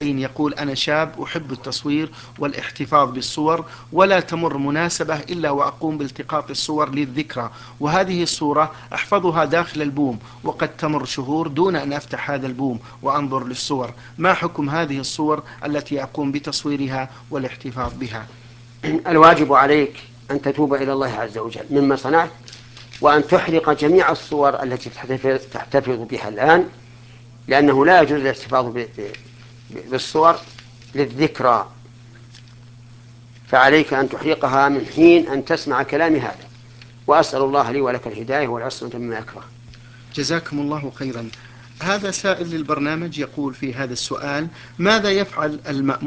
يقول أنا شاب أحب التصوير والاحتفاظ بالصور، ولا تمر مناسبة إلا وأقوم بالتقاط الصور للذكرى، وهذه الصورة أحفظها داخل البوم، وقد تمر شهور دون أن أفتح هذا البوم وأنظر للصور. ما حكم هذه الصور التي أقوم بتصويرها والاحتفاظ بها؟ الواجب عليك أن تتوب إلى الله عز وجل مما صنعت، وأن تحرق جميع الصور التي تحتفظ بها الآن، لأنه لا يجوز الاحتفاظ بالصور للذكرى، فعليك أن تحرقها من حين أن تسمع كلام هذا. وأسأل الله لي ولك الهداية والعصمة مما يكره. جزاكم الله خيرا. هذا سائل للبرنامج يقول في هذا السؤال: ماذا يفعل المأمور